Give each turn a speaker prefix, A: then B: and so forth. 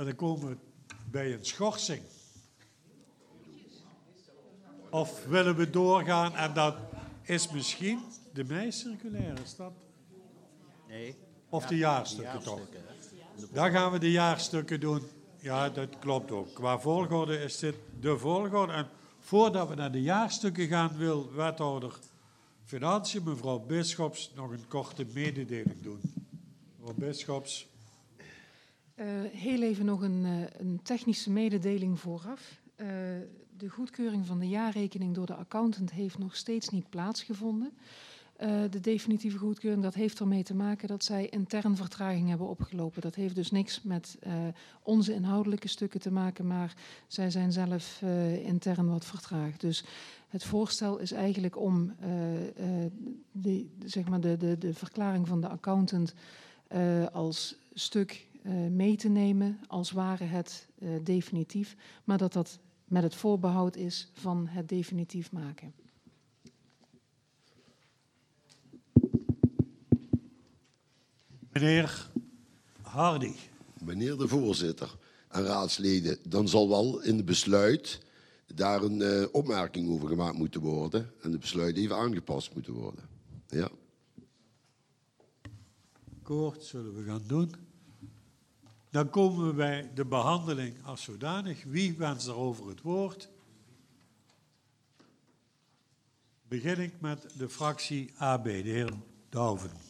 A: En dan komen we bij een schorsing. Of willen we doorgaan en dat is misschien de meicirculaire, is dat?
B: Nee.
A: Of de jaarstukken toch? Dan gaan we de jaarstukken doen. Ja, dat klopt ook. Qua volgorde is dit de volgorde. En voordat we naar de jaarstukken gaan, wil wethouder Financiën, mevrouw Bisschops, nog een korte mededeling doen. Mevrouw Bisschops.
C: Heel even nog een technische mededeling vooraf. De goedkeuring van de jaarrekening door de accountant heeft nog steeds niet plaatsgevonden. De definitieve goedkeuring, dat heeft ermee te maken dat zij intern vertraging hebben opgelopen. Dat heeft dus niks met onze inhoudelijke stukken te maken, maar zij zijn zelf intern wat vertraagd. Dus het voorstel is eigenlijk om de verklaring van de accountant als stuk mee te nemen, als ware het definitief, maar dat dat met het voorbehoud is van het definitief maken.
A: Meneer Hardy.
D: Meneer de voorzitter en raadsleden, dan zal wel in het besluit daar een opmerking over gemaakt moeten worden en het besluit even aangepast moeten worden. Ja.
A: Akkoord, zullen we gaan doen. Dan komen we bij de behandeling als zodanig. Wie wenst daarover het woord? Begin ik met de fractie AB, de heer Douwen.